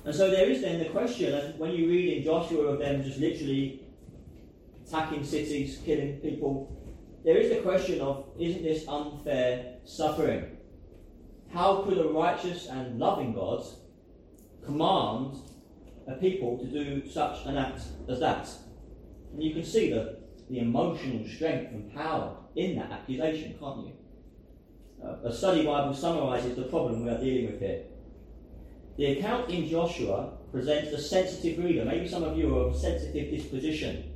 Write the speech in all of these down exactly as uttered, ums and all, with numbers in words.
And so there is then the question, and when you read in Joshua of them just literally attacking cities, killing people, there is the question of, isn't this unfair suffering? How could a righteous and loving God command a people to do such an act as that? And you can see the, the emotional strength and power in that accusation, can't you? Uh, a study Bible summarises the problem we are dealing with here. The account in Joshua presents a sensitive reader. Maybe some of you are of a sensitive disposition.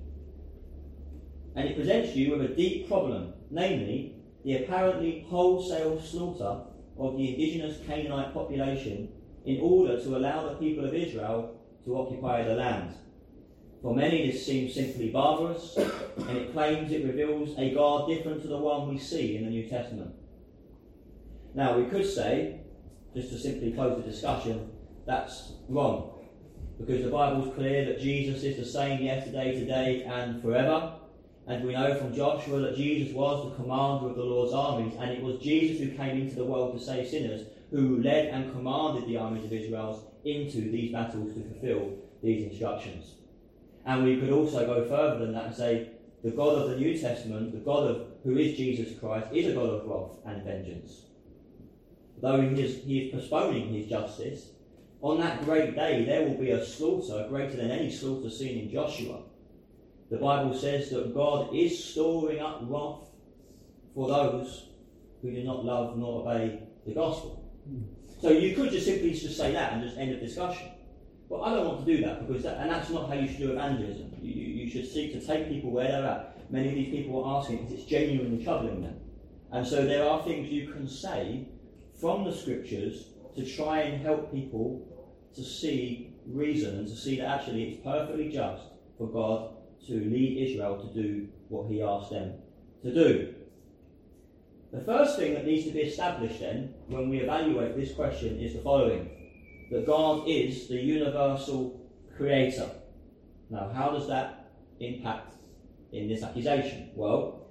And it presents you with a deep problem, namely the apparently wholesale slaughter of the indigenous Canaanite population in order to allow the people of Israel to occupy the land. For many this seems simply barbarous, and it claims it reveals a God different to the one we see in the New Testament. Now we could say, just to simply close the discussion, that's wrong, because the Bible is clear that Jesus is the same yesterday, today and forever. And we know from Joshua that Jesus was the commander of the Lord's armies, and it was Jesus who came into the world to save sinners, who led and commanded the armies of Israel into these battles to fulfill these instructions. And we could also go further than that and say the God of the New Testament, the God of who is Jesus Christ, is a God of wrath and vengeance. Though he is, he is postponing his justice, on that great day there will be a slaughter greater than any slaughter seen in Joshua. The Bible says that God is storing up wrath for those who do not love nor obey the gospel. Mm. So you could just simply just say that and just end the discussion. But I don't want to do that, because that, and that's not how you should do evangelism. You, you, you should seek to take people where they're at. Many of these people are asking because it's genuinely troubling them. And so there are things you can say from the scriptures to try and help people to see reason and to see that actually it's perfectly just for God to lead Israel to do what he asked them to do. The first thing that needs to be established then, when we evaluate this question, is the following: that God is the universal creator. Now, how does that impact in this accusation? Well,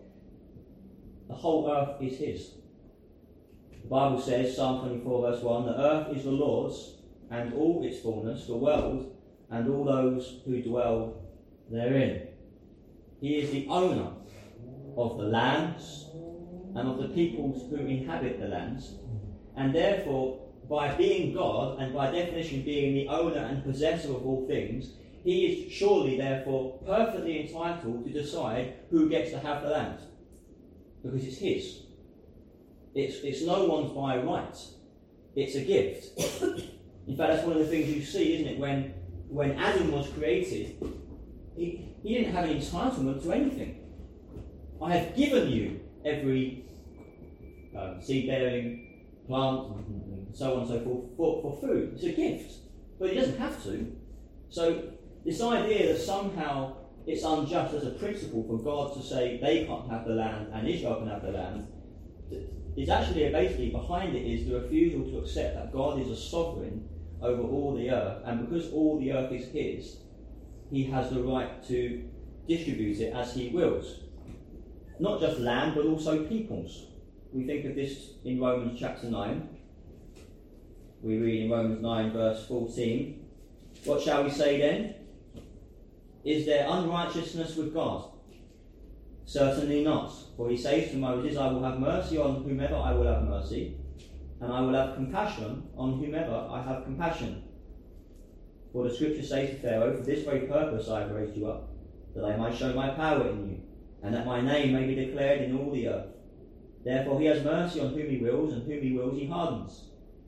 the whole earth is his. The Bible says, Psalm twenty-four verse one, the earth is the Lord's and all its fullness, the world and all those who dwell therein. He is the owner of the lands and of the peoples who inhabit the lands, and therefore, by being God and by definition being the owner and possessor of all things, he is surely therefore perfectly entitled to decide who gets to have the land, because it's his. It's, it's no one's by right. It's a gift. In fact, that's one of the things you see, isn't it? When when Adam was created, he, he didn't have an entitlement to anything. I have given you every um, seed-bearing plant and so on and so forth for, for food. It's a gift. But he doesn't have to. So this idea that somehow it's unjust as a principle for God to say they can't have the land and Israel can have the land, is actually basically behind it is the refusal to accept that God is a sovereign over all the earth, and because all the earth is his, he has the right to distribute it as he wills. Not just land, but also peoples. We think of this in Romans chapter nine. We read in Romans nine verse fourteen, what shall we say then? Is there unrighteousness with God? Certainly not. For he says to Moses, I will have mercy on whomever I will have mercy, and I will have compassion on whomever I have compassion. For the scripture says to Pharaoh, for this very purpose I have raised you up, that I might show my power in you, and that my name may be declared in all the earth. Therefore he has mercy on whom he wills, and whom he wills he hardens.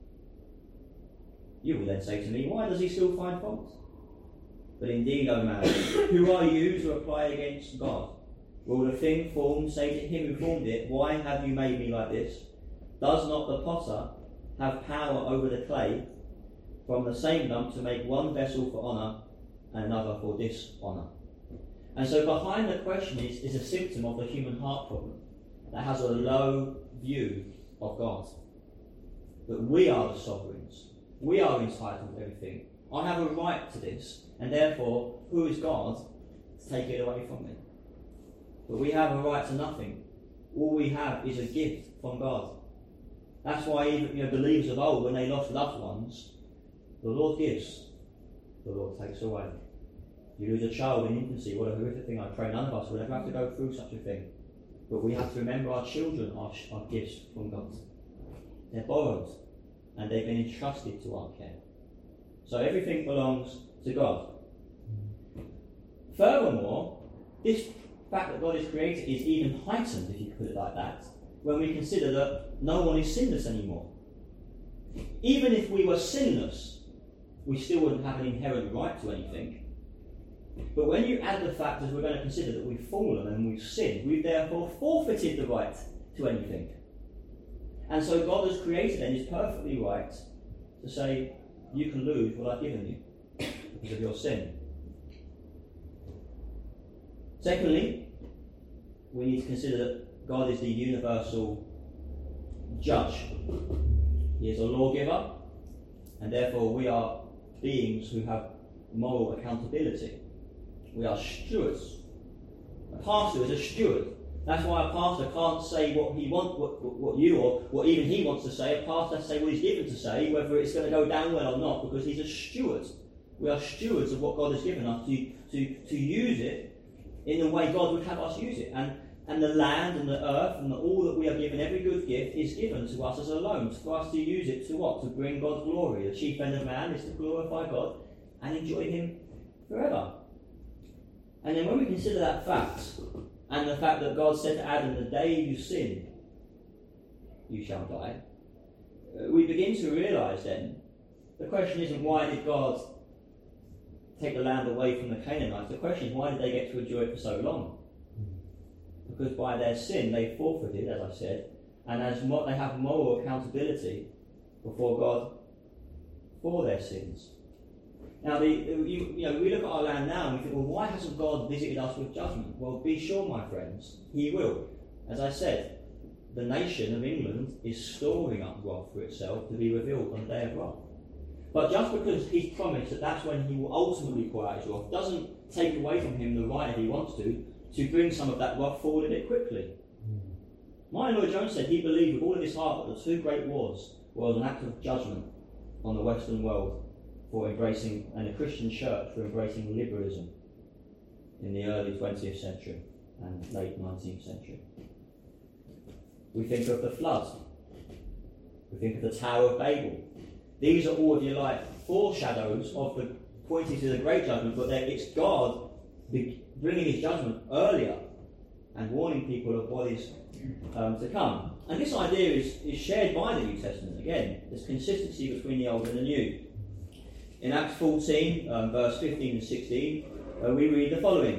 You will then say to me, why does he still find fault? But indeed, O man, who are you to reply against God? Will the thing formed say to him who formed it, why have you made me like this? Does not the potter have power over the clay from the same lump to make one vessel for honour and another for dishonour? And so behind the question is, is a symptom of the human heart problem that has a low view of God. That we are the sovereigns. We are entitled to everything. I have a right to this, and therefore, who is God to take it away from me? But we have a right to nothing. All we have is a gift from God. That's why even you know, believers of old, when they lost loved ones, the Lord gives. the Lord takes away. You lose a child in infancy, what a horrific thing. I pray none of us will ever have to go through such a thing. But we have to remember our children are, are gifts from God. They're borrowed, and they've been entrusted to our care. So everything belongs to God. Furthermore, this fact that God is created is even heightened, if you could put it like that, when we consider that no one is sinless anymore. Even if we were sinless, we still wouldn't have an inherent right to anything. But when you add the fact, as we're going to consider, that we've fallen and we've sinned, we've therefore forfeited the right to anything. And so God has created and is perfectly right to say, you can lose what I've given you because of your sin. Secondly, we need to consider that God is the universal judge. He is a lawgiver, and therefore we are beings who have moral accountability. We are stewards. A pastor is a steward. That's why a pastor can't say what he wants, what, what, what you or what even he wants to say. A pastor has to say what he's given to say, whether it's going to go down well or not, because he's a steward. We are stewards of what God has given us to, to, to use it in the way God would have us use it. And, and the land and the earth and the, all that we are given, every good gift, is given to us as a loan, for us to use it to what? To bring God glory. The chief end of man is to glorify God and enjoy him forever. And then when we consider that fact, and the fact that God said to Adam, the day you sin, you shall die, we begin to realise then, the question isn't why did God take the land away from the Canaanites? The question is why did they get to enjoy it for so long? Because by their sin they forfeited, as I said, and as mo- they have moral accountability before God for their sins. Now, the, you, you know, we look at our land now and we think, well, why hasn't God visited us with judgment? Well, be sure, my friends, he will. As I said, the nation of England is storing up wrath for itself to be revealed on the day of wrath. But just because he's promised that that's when he will ultimately pour out his wrath, doesn't take away from him the right, if he wants to, to bring some of that wrath forward a bit quickly. Martin Lloyd-Jones said he believed with all of his heart that the two great wars were an act of judgment on the Western world for embracing, and the Christian church for embracing liberalism in the early twentieth century and late nineteenth century. We think of the flood. We think of the Tower of Babel. These are all, if you like, foreshadows of the pointing to the great judgment, but it's God bringing his judgment earlier and warning people of what is um, to come. And this idea is, is shared by the New Testament. Again, there's consistency between the Old and the New. In Acts fourteen, um, verse fifteen and sixteen, uh, we read the following.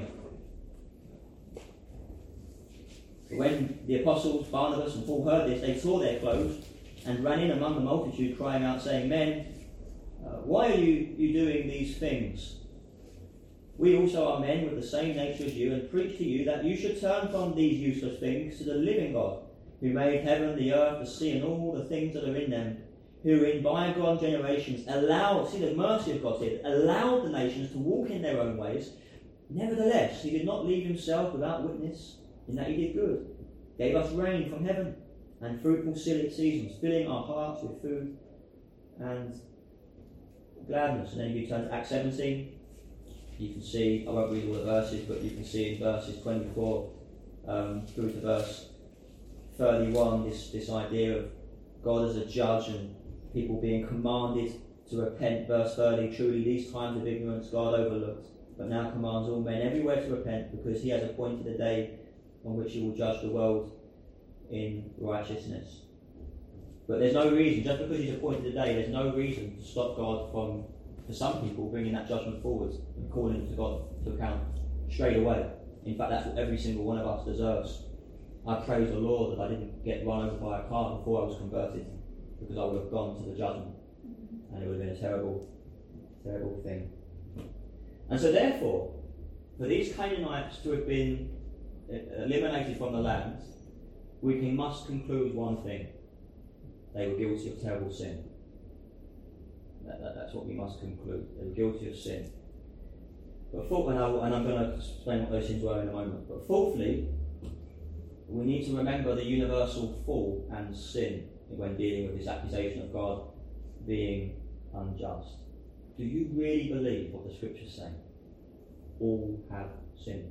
When the apostles, Barnabas and Paul heard this, they tore their clothes and ran in among the multitude, crying out, saying, Men, uh, why are you, you doing these things? We also are men with the same nature as you, and preach to you that you should turn from these useless things to the living God, who made heaven, the earth, the sea, and all the things that are in them, who in bygone generations allowed, see the mercy of God here, allowed the nations to walk in their own ways. Nevertheless, he did not leave himself without witness, in that he did good, gave us rain from heaven, and fruitful seasons, filling our hearts with food and gladness. And then if you turn to Acts seventeen, you can see, I won't read all the verses, but you can see in verses twenty-four um, through to verse thirty-one, this, this idea of God as a judge and people being commanded to repent. Verse thirty, truly these times of ignorance God overlooked, but now commands all men everywhere to repent, because he has appointed a day on which he will judge the world in righteousness. But there's no reason, just because he's appointed a day, there's no reason to stop God from, for some people, bringing that judgment forward and calling it to God to account straight away. In fact, that's what every single one of us deserves. I praise the Lord that I didn't get run over by a car before I was converted, because I would have gone to the judgment, and it would have been a terrible, terrible thing. And so therefore, for these Canaanites to have been eliminated from the land, we can, must conclude one thing. They were guilty of terrible sin. That, that, that's what we must conclude. They were guilty of sin. But fourth, and, and I'm going to explain what those sins were in a moment. But fourthly, we need to remember the universal fall and sin when dealing with this accusation of God being unjust. Do you really believe what the scriptures say? All have sinned.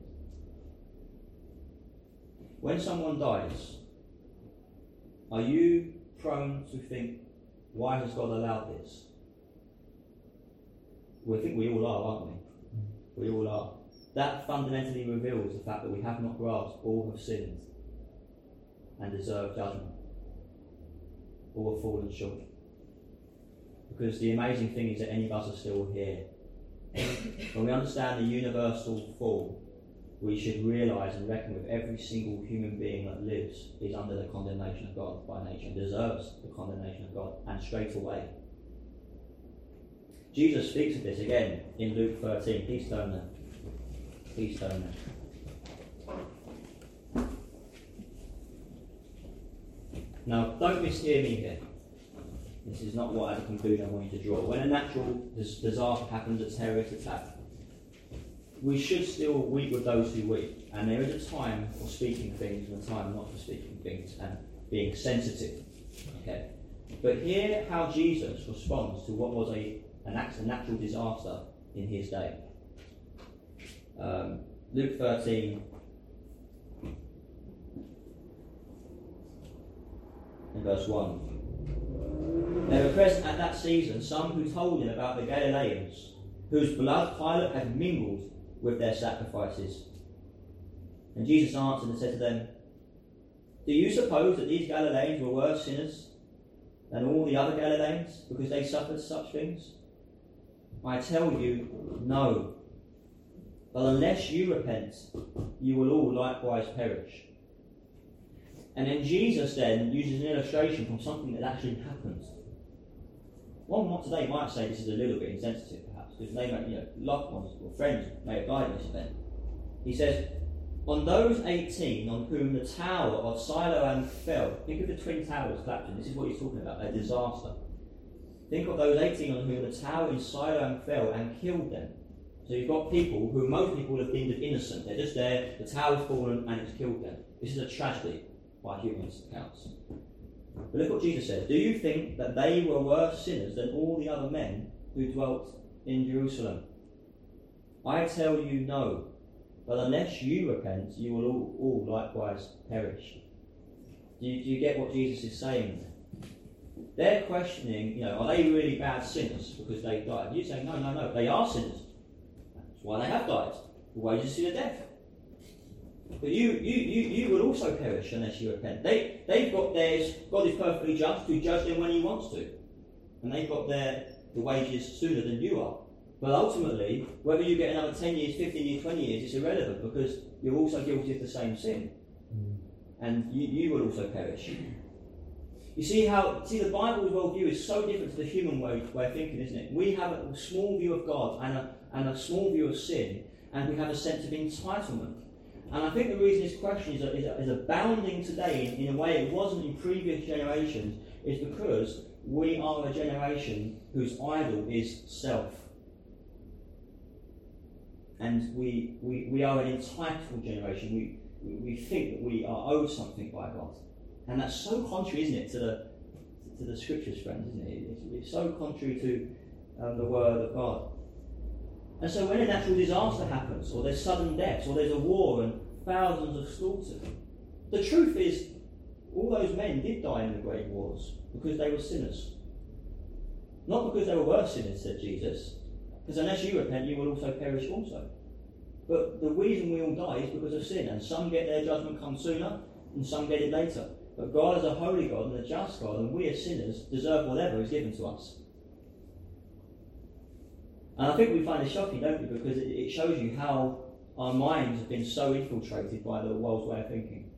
When someone dies, are you prone to think, why has God allowed this? Well, I think we all are, aren't we? We all are. That fundamentally reveals the fact that we have not grasped all have sinned and deserve judgment. All have fallen short. Because the amazing thing is that any of us are still here. When we understand the universal fall, we should realise and reckon with every single human being that lives is under the condemnation of God by nature and deserves the condemnation of God, and straight away. Jesus speaks of this again in Luke thirteen. Please turn there. Please turn there. Now, don't mishear me here. This is not what, as a conclusion, I want you to draw. When a natural disaster happens, a terrorist attack, we should still weep with those who weep. And there is a time for speaking things and a time not for speaking things and being sensitive. Okay. But hear how Jesus responds to what was a, an act, a natural disaster in his day. Um, Luke thirteen, in verse one. There were present at that season some who told him about the Galileans, whose blood Pilate had mingled with their sacrifices. And Jesus answered and said to them, do you suppose that these Galileans were worse sinners than all the other Galileans because they suffered such things? I tell you, no. But unless you repent, you will all likewise perish. And then Jesus then uses an illustration from something that actually happened. One today might say this is a little bit insensitive, perhaps, because they may, you know, loved ones or friends may have died in this event. He says, on those eighteen on whom the tower of Siloam fell, think of the twin towers collapsing. This is what he's talking about, a disaster. Think of those eighteen on whom the tower in Siloam fell and killed them. So you've got people who most people have deemed as innocent. They're just there, the tower's fallen and it's killed them. This is a tragedy by human accounts. But look what Jesus said. Do you think that they were worse sinners than all the other men who dwelt in Jerusalem? I tell you no. But unless you repent, you will all, all likewise perish. Do you, do you get what Jesus is saying there? They're questioning, you know, are they really bad sinners because they died? You say, no, no, no, they are sinners. That's why they have died. The wages of sin are death. But you, you, you, you will also perish unless you repent. They, they've got theirs. God is perfectly just to judge them when he wants to. And they've got their the wages sooner than you are. But ultimately, whether you get another ten years, fifteen years, twenty years, it's irrelevant because you're also guilty of the same sin. And you, you will also perish. You see how, see the Bible's worldview is so different to the human way, way of thinking, isn't it? We have a small view of God and a, and a small view of sin, and we have a sense of entitlement. And I think the reason this question is, is, is abounding today in, in a way it wasn't in previous generations is because we are a generation whose idol is self. And we, we, we are an entitled generation. We, we, we think that we are owed something by God. And that's so contrary, isn't it, to the, to the scriptures, friends, isn't it? It's, it's so contrary to um, the word of God. And so when a natural disaster happens, or there's sudden deaths, or there's a war and thousands are slaughtered, the truth is, all those men did die in the great wars because they were sinners. Not because they were worse sinners, said Jesus, because unless you repent, you will also perish also. But the reason we all die is because of sin, and some get their judgment come sooner, and some get it later. But God is a holy God and a just God, and we as sinners deserve whatever is given to us. And I think we find it shocking, don't we? Because it, it shows you how our minds have been so infiltrated by the world's way of thinking.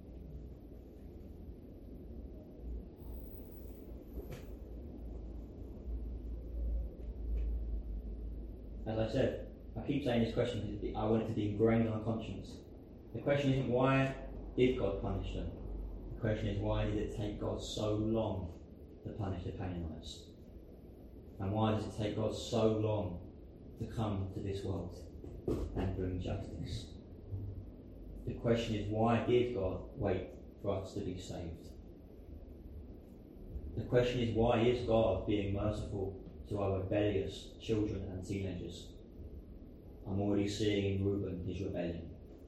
As I said, I keep saying this question because I want it to be ingrained in our conscience. The question isn't why did God punish them? The question is why did it take God so long to punish the Canaanites? And why does it take God so long to come to this world and bring justice? The question is, why did God wait for us to be saved? The question is, why is God being merciful to our rebellious children and teenagers. I'm already seeing in Reuben his rebellion.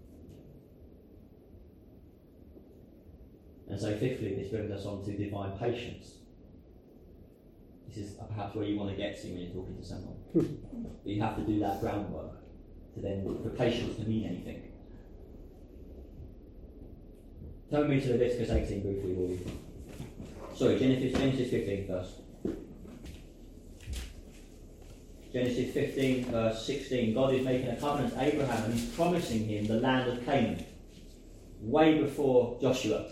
And so fifthly, this brings us on to divine patience. This is perhaps where you want to get to when you're talking to someone. But you have to do that groundwork to then, for patience to mean anything. Turn with me to Leviticus eighteen briefly, will you? Sorry, Genesis, Genesis fifteen first. Genesis fifteen, verse sixteen. God is making a covenant to Abraham and he's promising him the land of Canaan, way before Joshua.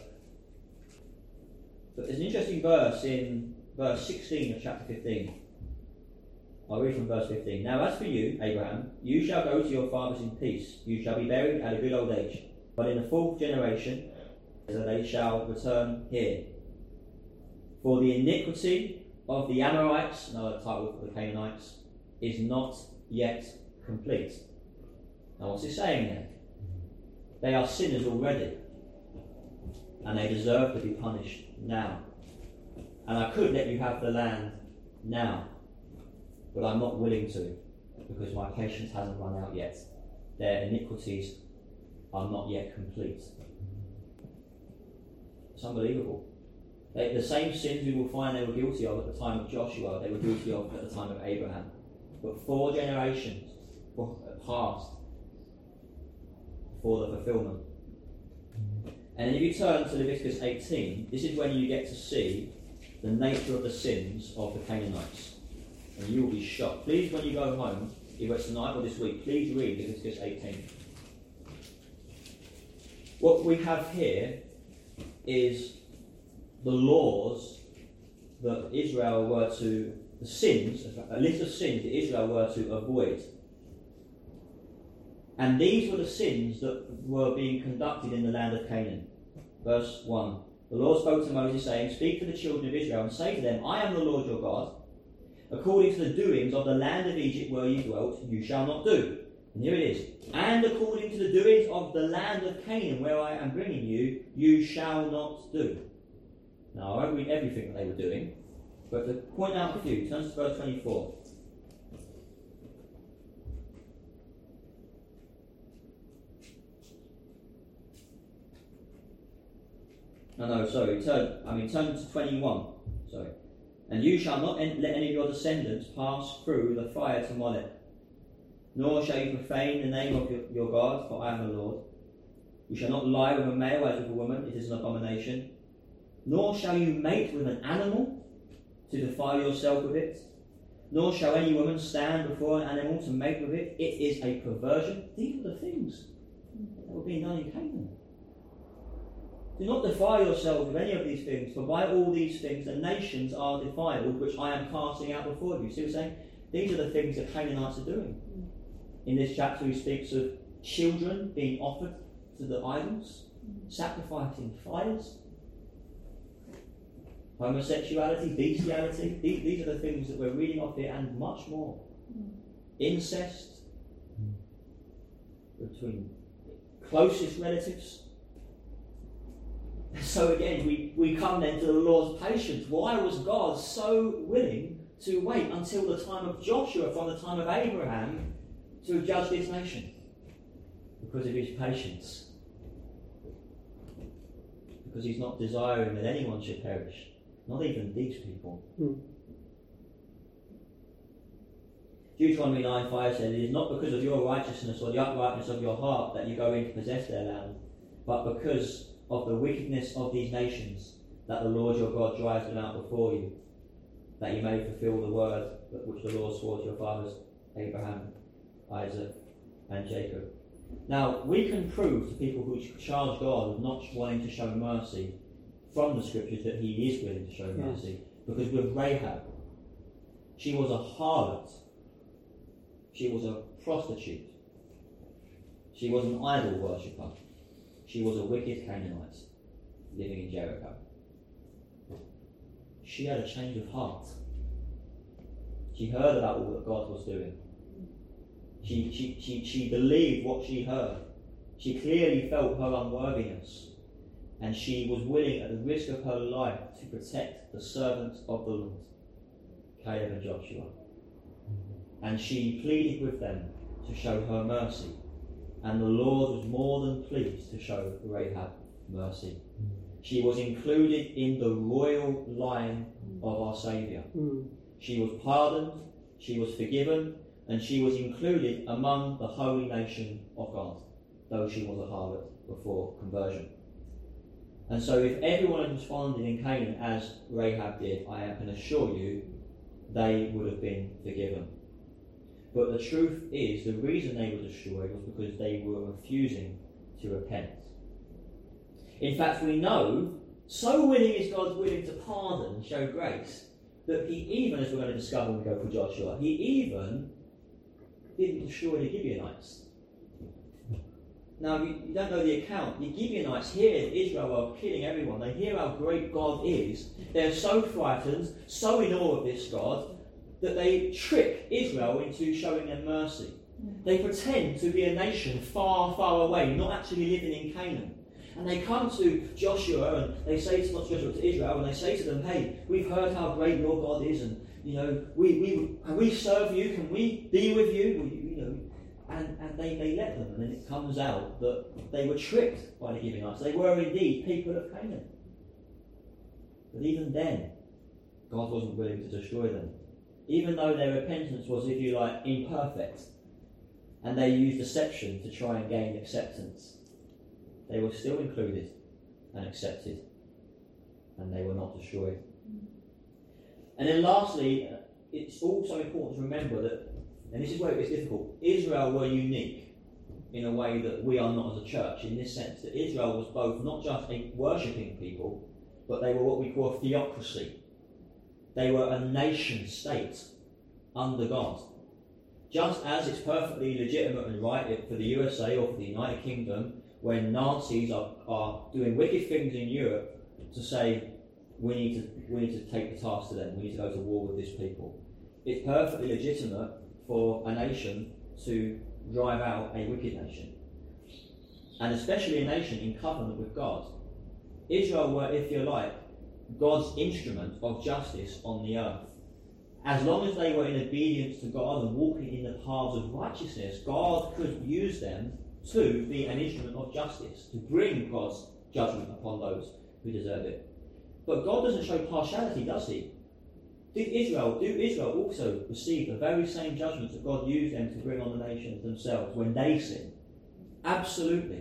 But there's an interesting verse in verse sixteen of chapter fifteen. I'll read from verse fifteen. Now as for you, Abraham, you shall go to your fathers in peace. You shall be buried at a good old age. But in the fourth generation, they shall return here. For the iniquity of the Amorites, another title for the Canaanites, is not yet complete. Now what's he saying there? They are sinners already, and they deserve to be punished now. And I could let you have the land now, but I'm not willing to, because my patience hasn't run out yet. Their iniquities are not yet complete. It's unbelievable. They, the same sins we will find they were guilty of at the time of Joshua, they were guilty of at the time of Abraham. But four generations passed for the fulfillment. And if you turn to Leviticus eighteen, this is when you get to see the nature of the sins of the Canaanites. And you will be shocked. Please, when you go home, either it's tonight or this week, please read Leviticus eighteen. What we have here is the laws that Israel were to, the sins, a list of sins that Israel were to avoid. And these were the sins that were being conducted in the land of Canaan. Verse one. The Lord spoke to Moses, saying, Speak to the children of Israel, and say to them, I am the Lord your God. According to the doings of the land of Egypt where you dwelt, you shall not do. And here it is. And according to the doings of the land of Canaan, where I am bringing you, you shall not do. Now, I won't read everything that they were doing, but to point out a few, turn to verse twenty-four. No, no, sorry, turn, I mean, turn to twenty-one. Sorry. And you shall not en- let any of your descendants pass through the fire to Molech, nor shall you profane the name of your, your God, for I am the Lord. You shall not lie with a male as with a woman, it is an abomination. Nor shall you mate with an animal to defile yourself with it. Nor shall any woman stand before an animal to mate with it. It is a perversion. These are the things that were being done in Canaan. Do not defile yourselves with any of these things, for by all these things the nations are defiled, which I am casting out before you. See what I'm saying? These are the things that Canaanites are doing. In this chapter he speaks of children being offered to the idols, sacrificing fires, homosexuality, bestiality. These, these are the things that we're reading off here, and much more. Incest between closest relatives. So again, we, we come then to the Lord's patience. Why was God so willing to wait until the time of Joshua, from the time of Abraham, to judge this nation? Because of his patience. Because he's not desiring that anyone should perish. Not even these people. Hmm. Deuteronomy nine five says, It is not because of your righteousness or the uprightness of your heart that you go in to possess their land, but because of the wickedness of these nations that the Lord your God drives them out before you, that you may fulfill the word which the Lord swore to your fathers, Abraham, Isaac, and Jacob. Now, we can prove to people who charge God with not wanting to show mercy from the scriptures that he is willing to show mercy. Yes. Because with Rahab, she was a harlot. She was a prostitute. She was an idol worshipper. She was a wicked Canaanite living in Jericho. She had a change of heart. She heard about all that God was doing. She, she, she, she believed what she heard. She clearly felt her unworthiness. And she was willing, at the risk of her life, to protect the servants of the Lord. Caleb and Joshua. And she pleaded with them to show her mercy. And the Lord was more than pleased to show Rahab mercy. She was included in the royal line of our Saviour. Mm. She was pardoned, she was forgiven, and she was included among the holy nation of God, though she was a harlot before conversion. And so if everyone had responded in Canaan as Rahab did, I can assure you, they would have been forgiven. But the truth is, the reason they were destroyed was because they were refusing to repent. In fact, we know, so willing is God willing to pardon and show grace, that he even, as we're going to discover when we go through Joshua, he even didn't destroy the Gibeonites. Now, you, you don't know the account. The Gibeonites hear that Israel are killing everyone. They hear how great God is. They're so frightened, so in awe of this God, that they trick Israel into showing them mercy. They pretend to be a nation far, far away, not actually living in Canaan. And they come to Joshua and they say to, not Joshua, to Israel, and they say to them, hey, we've heard how great your God is, and you know, we we can we serve you? Can we be with you? We, you know, and, and they, they let them, and then it comes out that they were tricked by the Gibeonites. They were indeed people of Canaan. But even then, God wasn't willing to destroy them. Even though their repentance was, if you like, imperfect, and they used deception to try and gain acceptance, they were still included and accepted, and they were not destroyed. And then lastly, it's also important to remember that, and this is where it gets difficult, Israel were unique in a way that we are not as a church, in this sense that Israel was both not just a worshipping people, but they were what we call a theocracy. They were a nation state under God. Just as it's perfectly legitimate and right for the U S A or for the United Kingdom, when Nazis are, are doing wicked things in Europe, to say, we need to we need to take the task to them, we need to go to war with these people. It's perfectly legitimate for a nation to drive out a wicked nation. And especially a nation in covenant with God. Israel were, if you like, God's instrument of justice on the earth. As long as they were in obedience to God and walking in the paths of righteousness, God could use them to be an instrument of justice, to bring God's judgment upon those who deserve it. But God doesn't show partiality, does he? Did Israel, do Israel also receive the very same judgments that God used them to bring on the nations themselves when they sinned? Absolutely.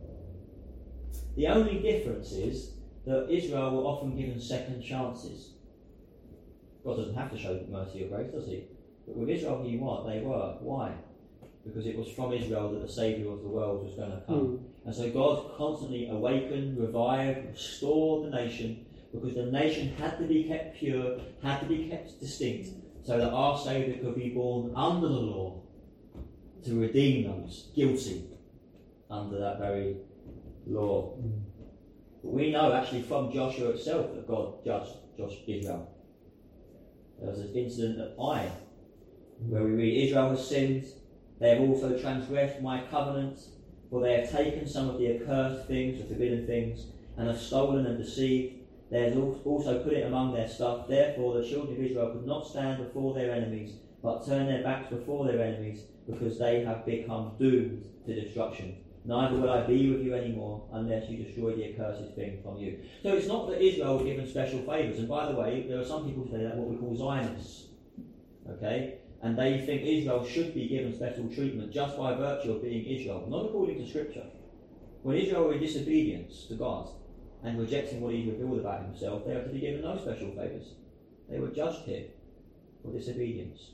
The only difference is that Israel were often given second chances. God doesn't have to show mercy or grace, does he? But with Israel, he was. They were. Why? Because it was from Israel that the Saviour of the world was going to come. Mm. And so God constantly awakened, revived, restored the nation, because the nation had to be kept pure, had to be kept distinct, so that our Saviour could be born under the law to redeem those guilty under that very law. Mm. But we know actually from Joshua itself that God judged Josh, Israel. There was an incident at Ai, where we read, Israel has sinned, they have also transgressed my covenant, for they have taken some of the accursed things, the forbidden things, and have stolen and deceived. They have also put it among their stuff. Therefore the children of Israel could not stand before their enemies, but turn their backs before their enemies, because they have become doomed to destruction. Neither will I be with you anymore, unless you destroy the accursed thing from you. So it's not that Israel was given special favours. And by the way, there are some people today that are what we call Zionists. Okay? And they think Israel should be given special treatment just by virtue of being Israel, not according to Scripture. When Israel were in disobedience to God and rejecting what he revealed about himself, they are to be given no special favours. They were judged here for disobedience.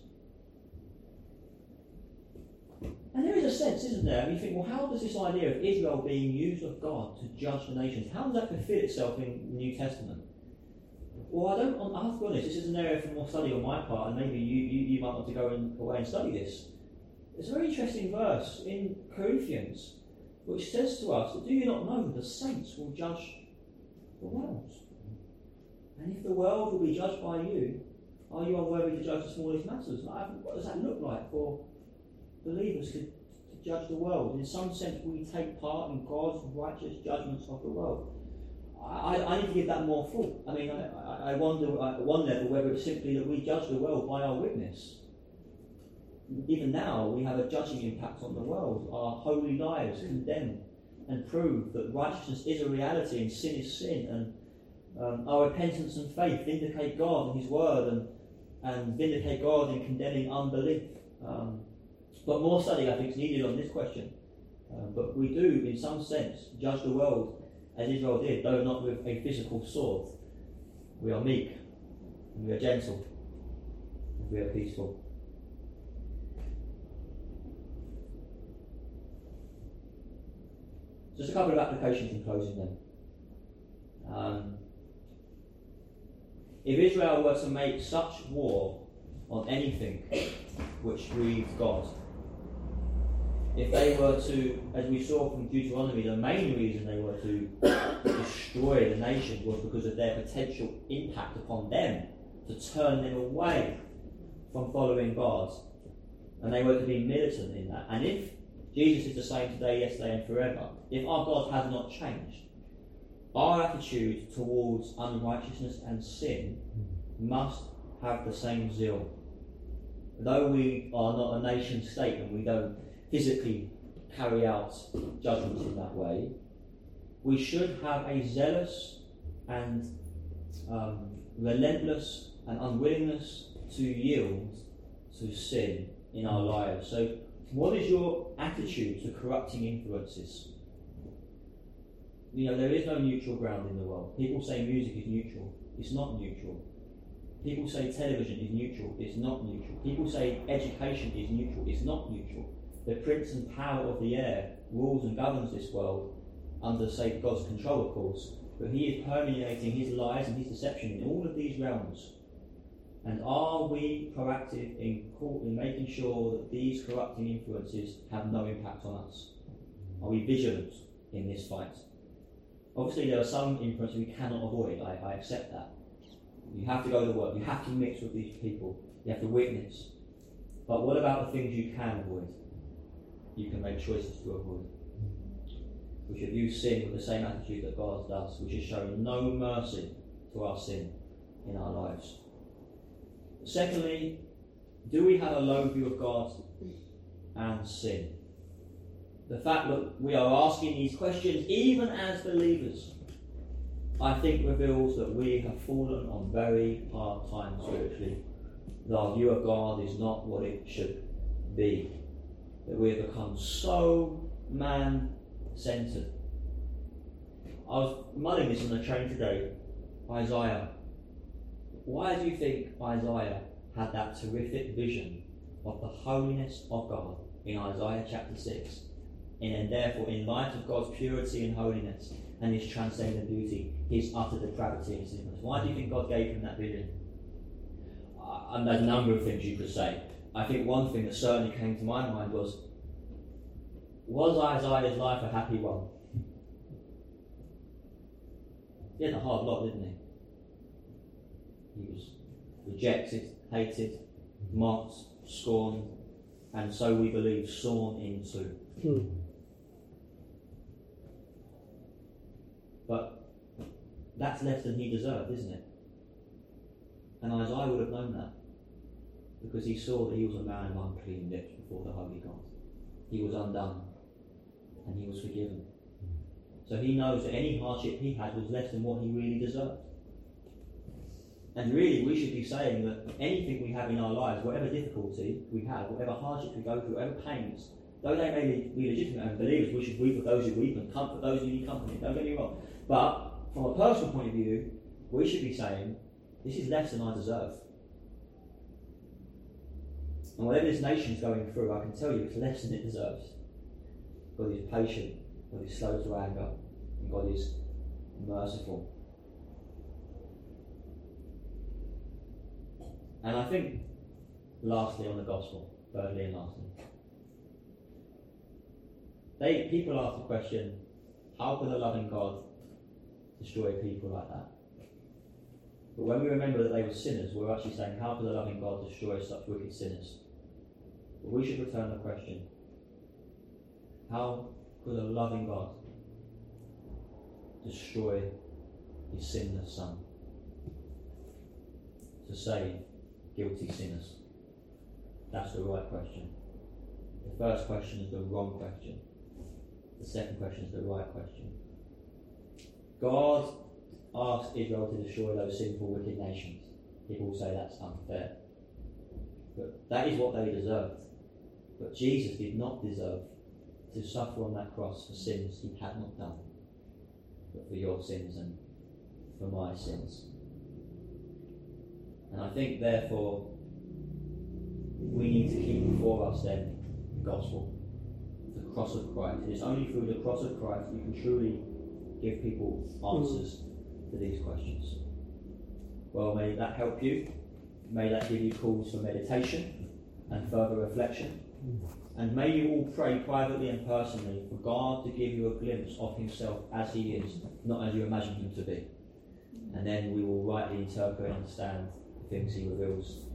And there is a sense, isn't there? And you think, well, how does this idea of Israel being used of God to judge the nations, how does that fulfill itself in the New Testament? Well, I don't. I have to be honest. This is an area for more study on my part, and maybe you, you, you might want to go and, away and study this. There's a very interesting verse in Corinthians which says to us that, do you not know that the saints will judge the world? And if the world will be judged by you, are you unworthy to judge the smallest matters? What does that look like for believers to, to judge the world? In some sense, we take part in God's righteous judgments of the world. I, I need to give that more thought. I mean, I, I wonder at one level whether it's simply that we judge the world by our witness. Even now, we have a judging impact on the world. Our holy lives condemn and prove that righteousness is a reality and sin is sin, and um, our repentance and faith vindicate God and His Word, and, and vindicate God in condemning unbelief. Um, but more study, I think, is needed on this question. Uh, but we do, in some sense, judge the world as Israel did, though not with a physical sword. We are meek, and we are gentle, and we are peaceful. Just a couple of applications in closing then. Um, if Israel were to make such war on anything which grieved God, if they were to, as we saw from Deuteronomy, the main reason they were to destroy the nation was because of their potential impact upon them, to turn them away from following God, and they were to be militant in that. And if Jesus is the same today, yesterday and forever, if our God has not changed, our attitude towards unrighteousness and sin must have the same zeal. Though we are not a nation state and we don't physically carry out judgment in that way, we should have a zealous and um, relentless and unwillingness to yield to sin in our lives. So what is your attitude to corrupting influences? You know, there is no neutral ground in the world. People say music is neutral. It's not neutral. People say television is neutral. It's not neutral. People say education is neutral. It's not neutral. The prince and power of the air rules and governs this world under, say, God's control, of course. But He is permeating His lies and His deception in all of these realms. And are we proactive in, in making sure that these corrupting influences have no impact on us? Are we vigilant in this fight? Obviously, there are some influences we cannot avoid. I, I accept that. You have to go to work. You have to mix with these people. You have to witness. But what about the things you can avoid? You can make choices to avoid. We should view sin with the same attitude that God does, which is showing no mercy to our sin in our lives. Secondly, do we have a low view of God and sin? The fact that we are asking these questions, even as believers, I think reveals that we have fallen on very hard times spiritually. That our view of God is not what it should be. That we have become so man-centered. I was mulling this on the train today. Isaiah. Why do you think Isaiah had that terrific vision of the holiness of God in Isaiah chapter six? And therefore, in light of God's purity and holiness and His transcendent beauty, His utter depravity and sinfulness, why do you think God gave him that vision? Uh, and there's a number of things you could say. I think one thing that certainly came to my mind was, was Isaiah's life a happy one? He had a hard lot, didn't he? He was rejected, hated, mocked, scorned, and so we believe sawn into. Hmm. But that's less than he deserved, isn't it? And Isaiah would have known that, because he saw that he was a man of unclean lips before the holy God. He was undone, and he was forgiven. So he knows that any hardship he had was less than what he really deserved. And really, we should be saying that anything we have in our lives, whatever difficulty we have, whatever hardship we go through, whatever pains, though they may be legitimate and believers, we should weep with those who weep and comfort those who need company. Don't get me wrong. But from a personal point of view, we should be saying, this is less than I deserve. And whatever this nation is going through, I can tell you it's less than it deserves. God is patient, God is slow to anger, and God is merciful. And I think, lastly, on the gospel, thirdly and lastly, they, people ask the question, how could a loving God destroy people like that? But when we remember that they were sinners, we're actually saying, how could a loving God destroy such wicked sinners? But we should return the question, how could a loving God destroy his sinless Son to save guilty sinners? That's the right question. The first question is the wrong question. The second question is the right question. God asked Israel to destroy those sinful, wicked nations. People say that's unfair. But that is what they deserved. But Jesus did not deserve to suffer on that cross for sins he had not done, but for your sins and for my sins. And I think, therefore, we need to keep before us then the gospel, the cross of Christ. It is only through the cross of Christ we can truly give people answers to these questions. Well, may that help you. May that give you cause for meditation and further reflection. And may you all pray privately and personally for God to give you a glimpse of himself as he is, not as you imagine him to be. And then we will rightly interpret and understand the things he reveals